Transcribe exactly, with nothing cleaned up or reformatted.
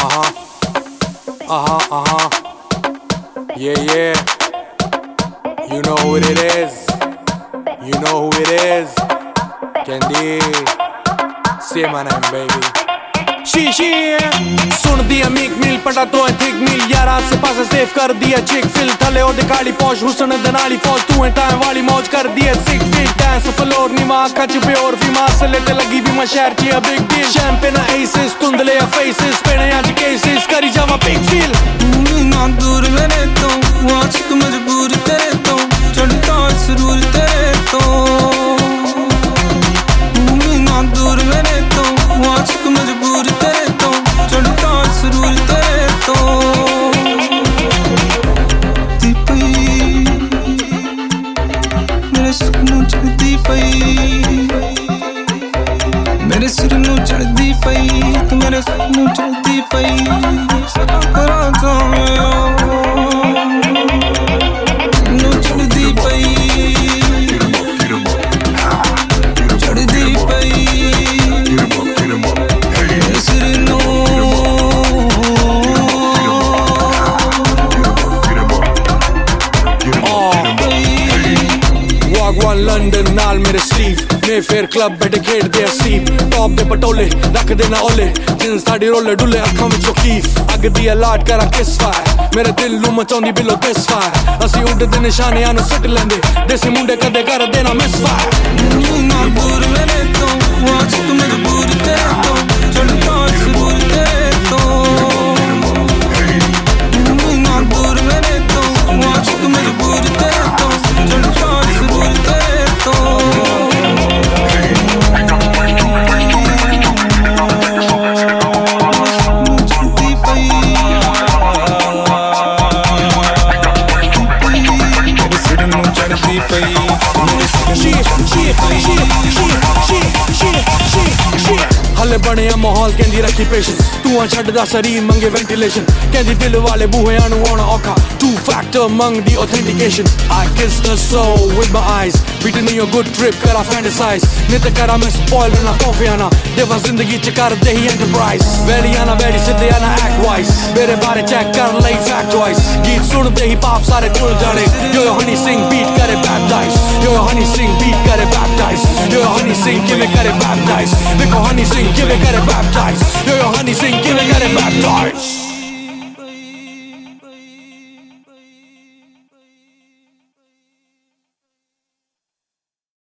Uh-huh. Uh-huh, uh-huh. Yeah, yeah. You know who it is. You know who it is. Candy. Say my name, baby. She, she, सुन दिया meek मिल पटा तो है thick मिल यारा से पास safe कर दिया चिक फिल थले और दिखाली पौश हुसन दनाली फौज तू है टाइम वाली मौज कर दिया सिक फिट डांस फ्लोर निमा कच पे और फीमा से लेते लगी भी मैं शहर की बिग डील शैंपेन एसेस तुंदले या फेसेस पेने आज केसेस करी जावा बिग फील ना दूर मेरे तो आशिक मजबूर तेरे तो चढ़ता सुरूर तेरे तो ना दूर मेरे तो आशिक मजबूर तेरे तो चढ़ता सुरूर तेरे तो दीपई मेरे सिर नू चढ़दी पई मेरे सिर नू चढ़दी पई तू मेरे सिर नू चढ़दी पई करा तो नू चढ़दी पई चढ़दी पई मेरे सिर नू Wagwan London नाल मेरे स्लीव मैं फेयर क्लब बैठे खेड़ दे सीप टॉप दे पटोले रख देना ओले जिन्स ताड़ी रोले डुले अखां विच कीफ अग दी लाड करा किस फायर मेरे दिल नू मचाउंदी बिलो दिस फायर असी उड़दे निशाने आनु सट लेंदे देसी मुंडे कदे कर देना मिस फायर ना दूर मेरे तो आशिक मजबूर तेरे तो चढ़ता सुरूर तेरे तो ना दूर मेरे तो आशिक मजबूर तेरे तो चढ़ता सुरूर तेरे तो हले बने माहौल कहंदी रखी पेशेंस तू आ छड्डदा शरीर मंगे वेंटिलेशन कहंदी दिल वाले बूहे आनु आना औखा टू फैक्टर मंग दी authentication I kissed her soul with my eyes beating in your good trip करा fantasize नित करा मैं spoil ना कॉफी आना देवा जिंदगी च कर दे ही enterprise वेली आना वेली सिद्धे आना act wise मेरे बारे चेक कर लई fact wise गीत सुन दे ही पाप सारे खुल जाने yo yo Honey Singh beat करे baptize yo yo Honey Singh beat करे baptize yo yo Honey Singh किवे करे baptize देखो हनी सिंह किवे करे baptize yo yo Honey Singh किवे करे baptize